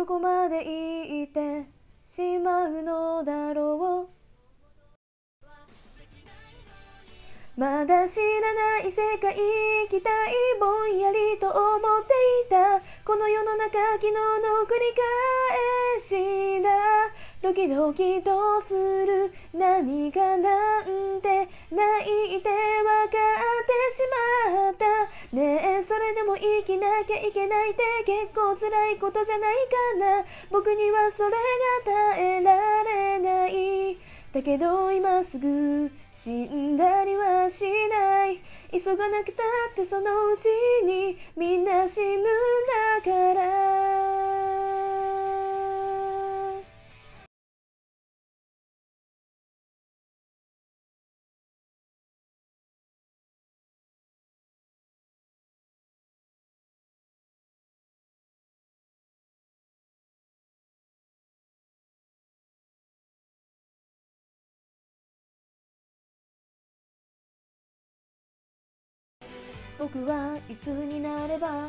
どこまで行ってしまうのだろう。まだ知らない世界行きたい、ぼんやりと思っていた。この世の中昨日の繰り返しだ。ドキドキとする、何がなんて泣いてわかってしまった。ねえそれでも生きなきゃいけないって結構辛いことじゃないかな。僕にはそれが耐えられない。だけど今すぐ死んだりはしない。急がなくたってそのうちにみんな死ぬんだから。僕はいつになれば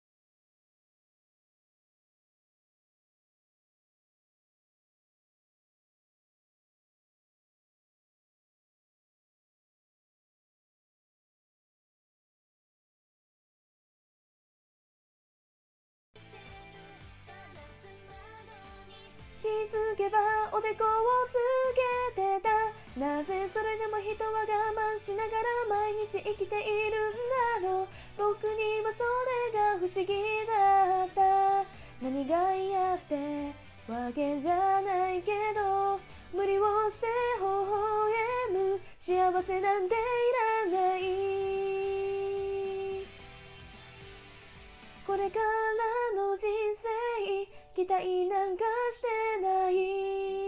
気づけばおでこをつけてた。なぜそれでも人は我慢しながら毎日生きているんだろう。僕にはそれが不思議だった。何が嫌ってわけじゃないけど、無理をして微笑む幸せなんていらない。これからの人生期待なんかしてない。